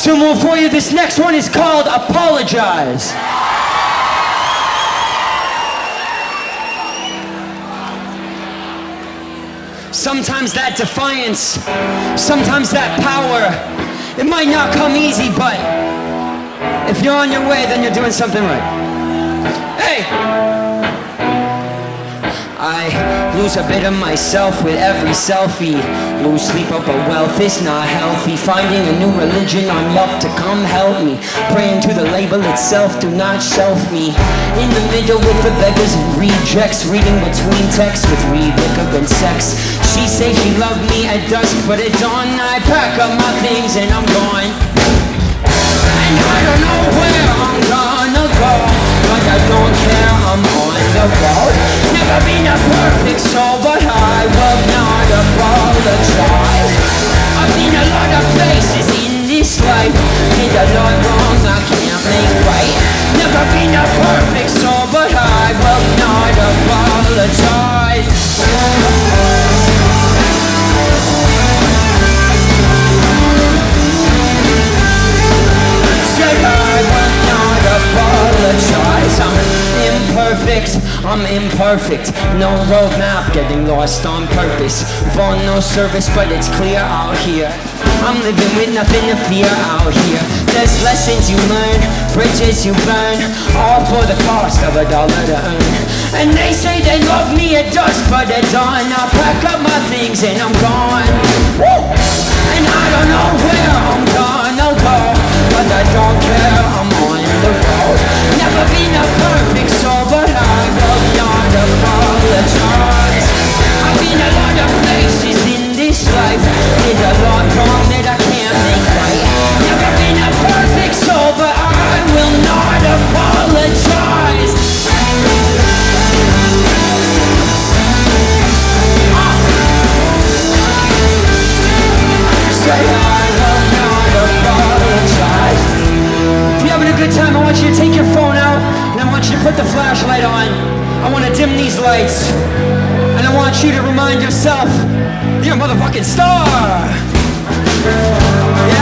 Two more for you. This next one is called Apologize. Sometimes that defiance, sometimes that power, it might not come easy, but if you're on your way, then you're doing something right. Hey! I lose a bit of myself with every selfie. Lose sleep over wealth, it's not healthy. Finding a new religion on Yelp to come help me. Praying to the label itself, do not shelf me. In the middle with the beggars and rejects. Reading between texts with weed, liquor and sex. She say she loved me at dusk, but at dawn I pack up my things and I'm gone. And I don't know where I'm gonna go, but I don't care, I'm on the road. Never been a perfect soul, but I will not apologize. I've been a lot of places in this life, did a lot wrong I can't make right. Never been a perfect soul, but I will not apologize. I'm imperfect, no roadmap, getting lost on purpose. For no service, but it's clear out here. I'm living with nothing to fear out here. There's lessons you learn, bridges you burn, all for the cost of $1 to earn. And they say they love me at dusk, but at dawn I pack up my things and I'm gone. Woo! And I don't know where I'm gonna go, but I don't care, I'm on the road. Never been a perfect soul, but I will not apologize. I've been a lot of places in this life, did a lot wrong that I can't make right. Never been a perfect soul, but I will not apologize. Say I will not apologize. If you're having a good time, I want you to take your phone out, and I want you to put the flashlight on. I want to dim these lights, and I want you to remind yourself, you're a motherfucking star.